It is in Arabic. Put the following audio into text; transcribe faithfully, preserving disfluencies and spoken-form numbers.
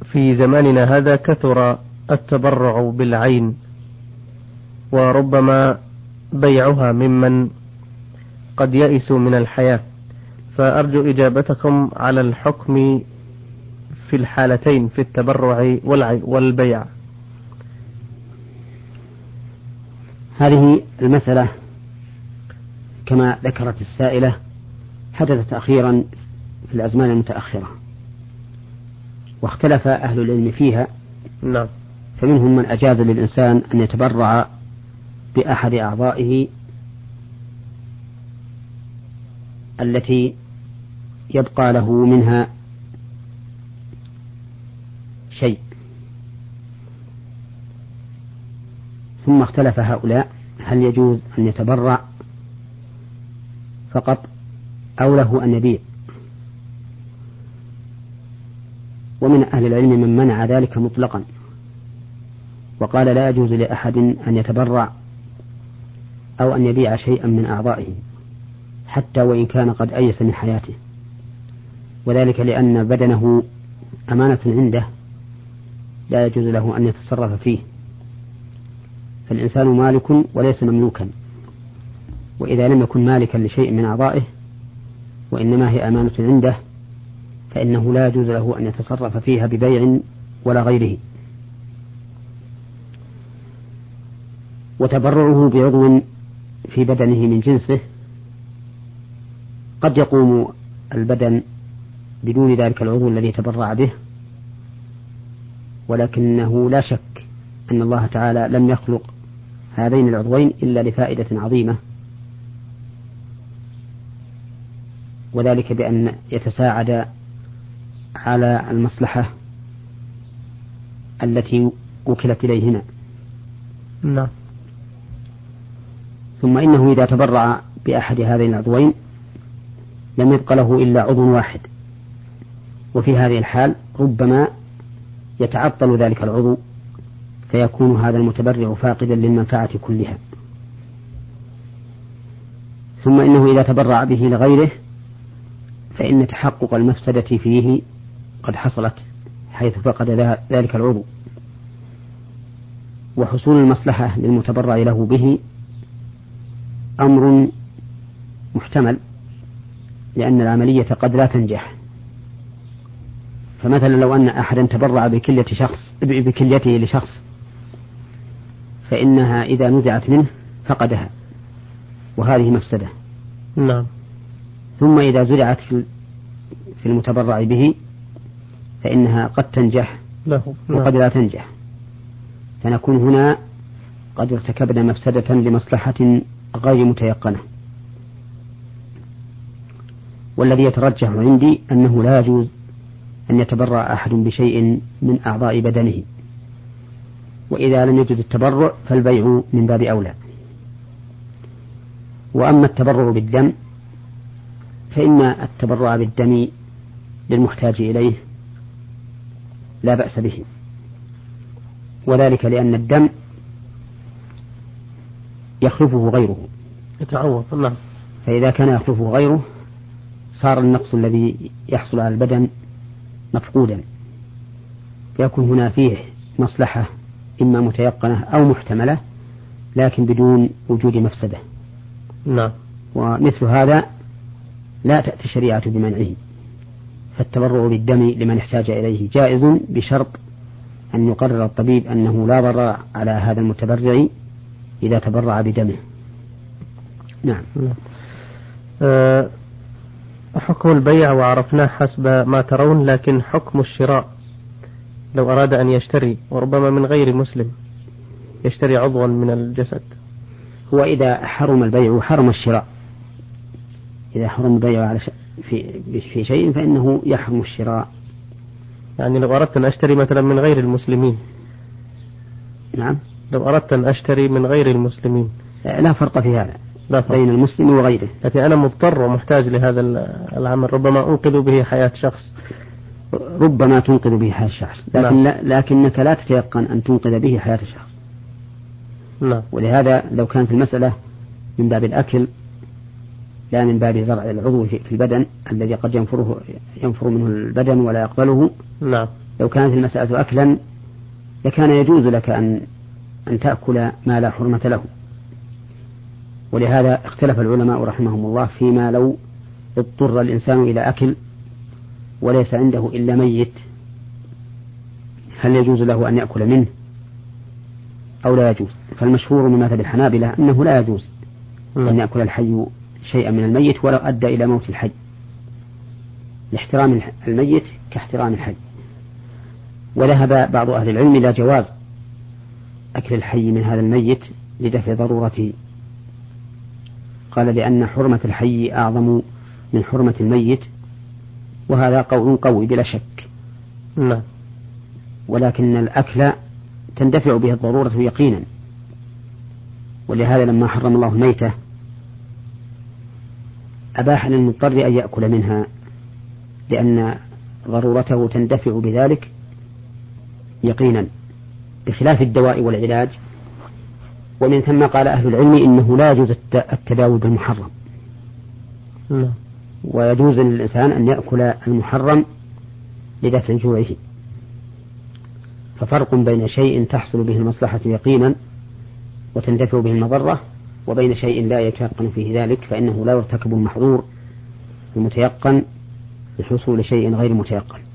في زماننا هذا كثر التبرع بالعين وربما بيعها ممن قد يئسوا من الحياة، فأرجو إجابتكم على الحكم في الحالتين في التبرع والبيع. هذه المسألة كما ذكرت السائلة حدثت أخيرا في الأزمان المتأخرة، واختلف أهل العلم فيها. نعم. فمنهم من أجاز للإنسان أن يتبرع بأحد أعضائه التي يبقى له منها شيء، ثم اختلف هؤلاء هل يجوز أن يتبرع فقط أو له أن يبيع. ومن أهل العلم من منع ذلك مطلقا وقال لا يجوز لأحد أن يتبرع أو أن يبيع شيئا من أعضائه حتى وإن كان قد أيس من حياته، وذلك لأن بدنه أمانة عنده لا يجوز له أن يتصرف فيه، فالإنسان مالك وليس مملوكا، وإذا لم يكن مالكا لشيء من أعضائه وإنما هي أمانة عنده فإنه لا يجوز له أن يتصرف فيها ببيع ولا غيره. وتبرعه بعضو في بدنه من جنسه قد يقوم البدن بدون ذلك العضو الذي تبرع به، ولكنه لا شك أن الله تعالى لم يخلق هذين العضوين إلا لفائدة عظيمة، وذلك بأن يتساعد على المصلحة التي وكلت إليهما. نعم. ثم إنه إذا تبرع بأحد هذين العضوين لم يبق له إلا عضو واحد، وفي هذه الحال ربما يتعطل ذلك العضو فيكون هذا المتبرع فاقدا للمنفعة كلها. ثم إنه إذا تبرع به لغيره فإن تحقق المفسدة فيه قد حصلت حيث فقد ذلك العضو، وحصول المصلحة للمتبرع له به أمر محتمل، لأن العملية قد لا تنجح. فمثلا لو أن أحدا تبرع بكلية شخص بكليته لشخص فإنها إذا نزعت منه فقدها، وهذه مفسدة. نعم. ثم إذا زرعت في المتبرع به فإنها قد تنجح له. وقد لا تنجح، فنكون هنا قد ارتكبنا مفسدة لمصلحة غير متيقنة. والذي يترجح عندي أنه لا يجوز أن يتبرع أحد بشيء من أعضاء بدنه، وإذا لم يجوز التبرع فالبيع من باب أولى. وأما التبرع بالدم فإن التبرع بالدم للمحتاج إليه لا بأس به، وذلك لأن الدم يخلفه غيره يتعوض. نعم. فإذا كان يخلفه غيره صار النقص الذي يحصل على البدن مفقودا، فيكون هنا فيه مصلحة إما متيقنة أو محتملة لكن بدون وجود مفسدة. نعم. ومثل هذا لا تأتي الشريعة بمنعه، فالتبرع بالدم لمن احتاج إليه جائز بشرط أن يقرر الطبيب أنه لا ضرر على هذا المتبرع إذا تبرع بدمه. نعم. أه حكم البيع وعرفناه حسب ما ترون، لكن حكم الشراء لو أراد أن يشتري وربما من غير مسلم يشتري عضوا من الجسد. هو إذا حرم البيع حرم الشراء، إذا حرم البيع على ش... في... في شيء فإنه يحرم الشراء. يعني لو أردت أن أشتري مثلا من غير المسلمين. نعم. لو أردت أن أشتري من غير المسلمين لا فرق في هذا لا فرق. بين المسلم وغيره، لكن أنا مضطر ومحتاج لهذا العمل، ربما أنقذ به حياة شخص. ربما تنقذ به حياة شخص، لكن لا لكنك لا تتيقن أن تنقذ به حياة شخص. نعم. ولهذا لو كانت المسألة من باب الأكل لا من باب زرع العضو في البدن الذي قد ينفره ينفر منه البدن ولا يقبله، نعم، لو كانت المسألة أكلا لكان يجوز لك أن أن تأكل ما لا حرمة له. ولهذا اختلف العلماء رحمهم الله فيما لو اضطر الإنسان إلى أكل وليس عنده إلا ميت، هل يجوز له أن يأكل منه أو لا يجوز؟ فالمشهور من مذهب الحنابلة أنه لا يجوز أن يأكل الحي شيئا من الميت ولو أدى إلى موت الحي، لاحترام الميت كاحترام الحي. وذهب بعض أهل العلم إلى جواز أكل الحي من هذا الميت لدفع ضرورته، قال لأن حرمة الحي أعظم من حرمة الميت، وهذا قول قوي بلا شك. نعم. ولكن الأكل تندفع به الضرورة يقينا، ولهذا لما حرم الله الميتة أباح للمضطر أن يأكل منها، لأن ضرورته تندفع بذلك يقينا، بخلاف الدواء والعلاج. ومن ثم قال أهل العلم إنه لا يجوز التداوي بالمحرم، ويجوز للإنسان أن يأكل المحرم لدفع جوعه. ففرق بين شيء تحصل به المصلحة يقينا وتندفع به المضرة، وبين شيء لا يتيقن فيه ذلك، فإنه لا يرتكب المحظور المتيقن لحصول شيء غير متيقن.